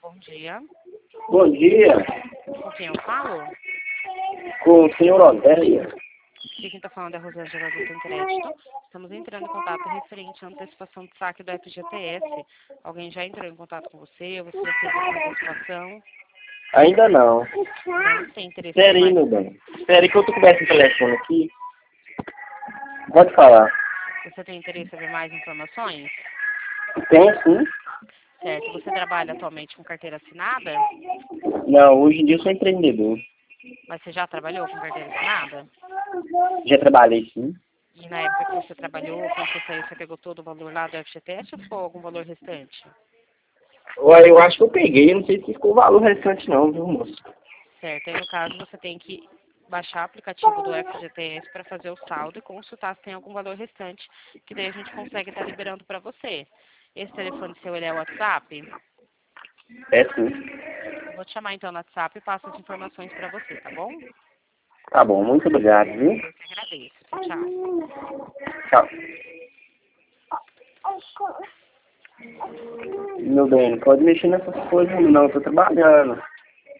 Bom dia. Bom dia, Com quem eu falo? com o senhor Odéia. Aqui quem está falando é a Rosângela do Sem Crédito. Estamos entrando em contato referente à antecipação de saque do FGTS. Alguém já entrou em contato com você? Você já fez essa antecipação? Ainda não. Não tem interesse Espera em aí, mais? meu bem. Espera aí que eu tô conversando no telefone aqui. Pode falar. Você tem interesse em ver mais informações? Tem sim? Certo. Você trabalha atualmente com carteira assinada? Não, hoje em dia eu sou empreendedor. Mas você já trabalhou com carteira assinada? Já trabalhei sim. E na época que você trabalhou, quando você saiu, você pegou todo o valor lá do FGTS ou ficou algum valor restante? Olha, eu acho que eu peguei, eu não sei se ficou o valor restante não, viu, moço? Certo. Aí, no caso, você tem que baixar o aplicativo do FGTS para fazer o saldo e consultar se tem algum valor restante, que daí a gente consegue estar liberando para você. Esse telefone seu, ele é o WhatsApp? É sim. Eu vou te chamar então no WhatsApp e passo as informações para você, tá bom? Tá bom, muito obrigado, viu? Eu que agradeço. Tchau, tchau. Tchau. Meu bem, não pode mexer nessas coisas não, eu tô trabalhando.